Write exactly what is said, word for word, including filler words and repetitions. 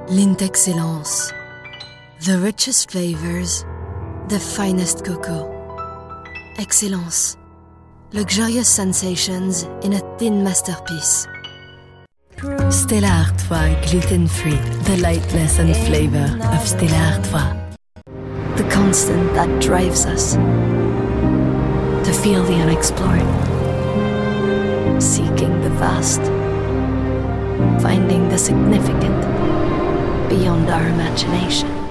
L'intexcellence. The richest flavors, the finest cocoa. Excellence. Luxurious sensations in a thin masterpiece. Stella Artois gluten-free. The lightness and flavor of Stella Artois. The constant that drives us to feel the unexplored. Seeking the vast. Finding the significant beyond our imagination.